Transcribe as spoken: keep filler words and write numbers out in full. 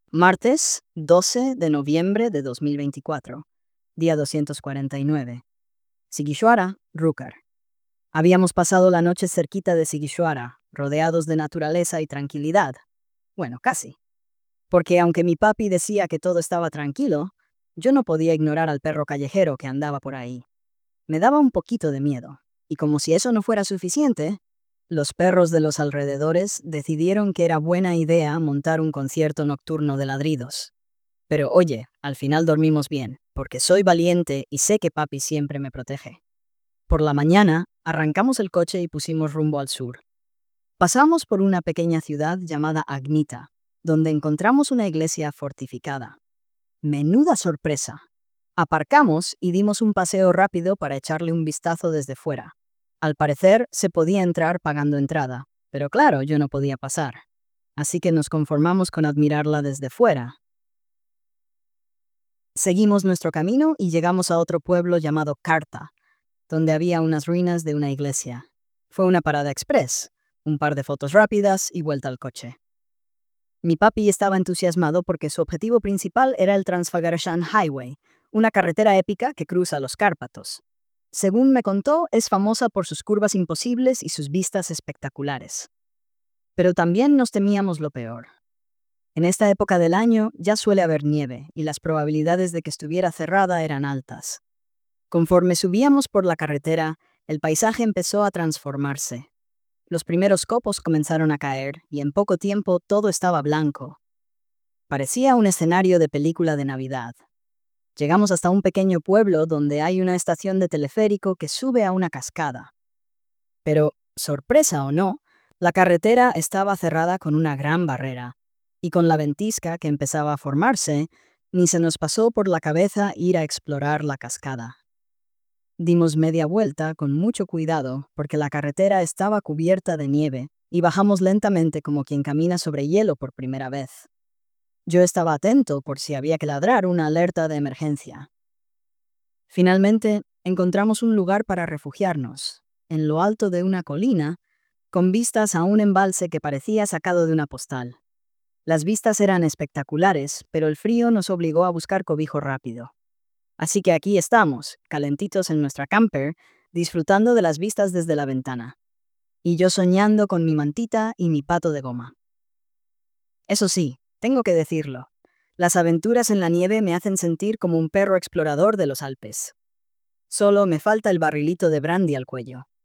Martes doce de noviembre de dos mil veinticuatro, día doscientos cuarenta y nueve. Sigishwara, Rukar. Habíamos pasado la noche cerquita de Sigishwara, rodeados de naturaleza y tranquilidad. Bueno, casi. Porque aunque mi papi decía que todo estaba tranquilo, yo no podía ignorar al perro callejero que andaba por ahí. Me daba un poquito de miedo, y como si eso no fuera suficiente, los perros de los alrededores decidieron que era buena idea montar un concierto nocturno de ladridos. Pero oye, al final dormimos bien, porque soy valiente y sé que papi siempre me protege. Por la mañana, arrancamos el coche y pusimos rumbo al sur. Pasamos por una pequeña ciudad llamada Agnita, donde encontramos una iglesia fortificada. Menuda sorpresa. Aparcamos y dimos un paseo rápido para echarle un vistazo desde fuera. Al parecer, se podía entrar pagando entrada, pero claro, yo no podía pasar. Así que nos conformamos con admirarla desde fuera. Seguimos nuestro camino y llegamos a otro pueblo llamado Karta, donde había unas ruinas de una iglesia. Fue una parada express, un par de fotos rápidas y vuelta al coche. Mi papi estaba entusiasmado porque su objetivo principal era el Transfagarshan Highway, una carretera épica que cruza los Cárpatos. Según me contó, es famosa por sus curvas imposibles y sus vistas espectaculares. Pero también nos temíamos lo peor. En esta época del año ya suele haber nieve y las probabilidades de que estuviera cerrada eran altas. Conforme subíamos por la carretera, el paisaje empezó a transformarse. Los primeros copos comenzaron a caer y en poco tiempo todo estaba blanco. Parecía un escenario de película de Navidad. Llegamos hasta un pequeño pueblo donde hay una estación de teleférico que sube a una cascada. Pero, sorpresa o no, la carretera estaba cerrada con una gran barrera, y con la ventisca que empezaba a formarse, ni se nos pasó por la cabeza ir a explorar la cascada. Dimos media vuelta con mucho cuidado porque la carretera estaba cubierta de nieve y bajamos lentamente como quien camina sobre hielo por primera vez. Yo estaba atento por si había que ladrar una alerta de emergencia. Finalmente, encontramos un lugar para refugiarnos, en lo alto de una colina, con vistas a un embalse que parecía sacado de una postal. Las vistas eran espectaculares, pero el frío nos obligó a buscar cobijo rápido. Así que aquí estamos, calentitos en nuestra camper, disfrutando de las vistas desde la ventana. Y yo soñando con mi mantita y mi pato de goma. Eso sí, tengo que decirlo. Las aventuras en la nieve me hacen sentir como un perro explorador de los Alpes. Solo me falta el barrilito de brandy al cuello.